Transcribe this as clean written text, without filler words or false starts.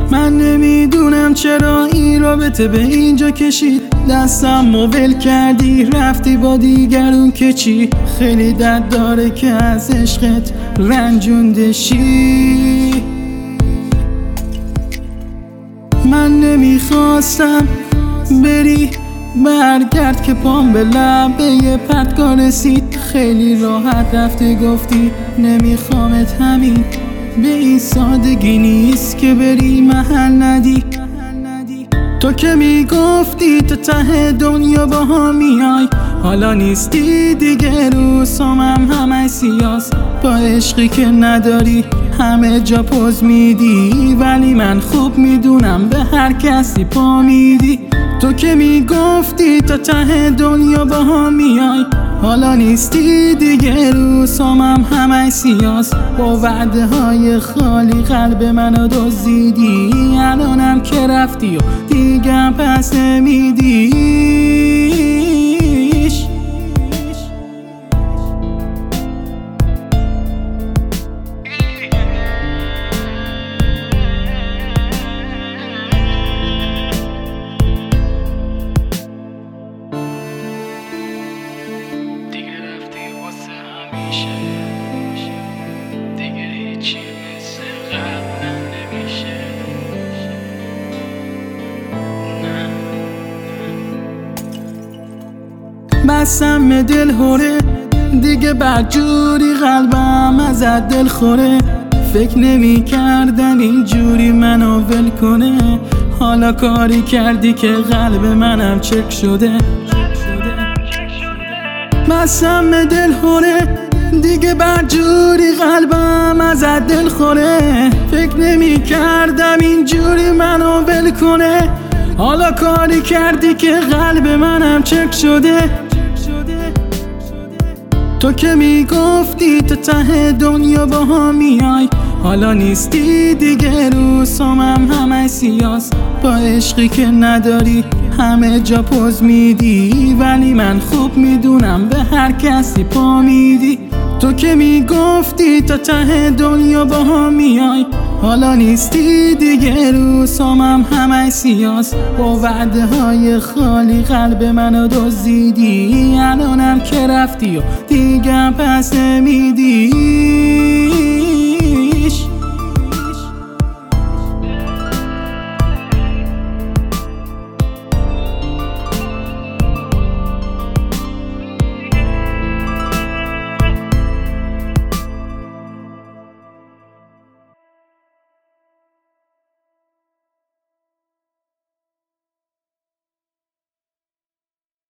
من نمیدونم چرا این رابطه به اینجا کشید. دستم ول کردی رفتی با دیگرون که چی؟ خیلی درد داره که از عشقت رنجونده شی. من نمیخواستم بری، برگرد که پام به لبه پرتگاه رسید. خیلی راحت رفتی گفتی نمیخوامت، همین به این سادگی نیست که بری محل ندی. تو که میگفتی تا ته دنیا با هم میای، حالا نیستی دیگه، روسامم همه سیاس. با عشقی که نداری همه جا پوز میدی، ولی من خوب میدونم به هر کسی پا میدی. تو که میگفتی تا ته دنیا با هم میای، حالا نیستی دیگه، روسامم همه سیاس. با وعده های خالی قلب منو دزدیدی، الانم که رفتی و دیگه پس نمیدیش. دیگه هیچی مثل قبل نمیشه. بسم دل هوره دیگه، بدجوری قلبم ازت دل خوره. فکر نمی کردم اینجوری منو ول کنه، حالا کاری کردی که قلب منم چک شده. بسم دل هوره دیگه، بدجوری قلبم ازت دل خوره. فکر نمی کردم اینجوری منو ول کنه، حالا کاری کردی که قلب منم چک شده. تو که میگفتی تا ته دنیا با هم میای، حالا نیستی دیگه، روسامم همه سیاس. با عشقی که نداری همه جا پوز میدی، ولی من خوب میدونم به هر کسی پا میدی. تو که میگفتی تا ته دنیا با هم میای، حالا نیستی دیگه، روسامم همه سیاس. با وعده های خالی قلب منو دزدیدی، الانم که رفتی و دیگه پس نمیدی.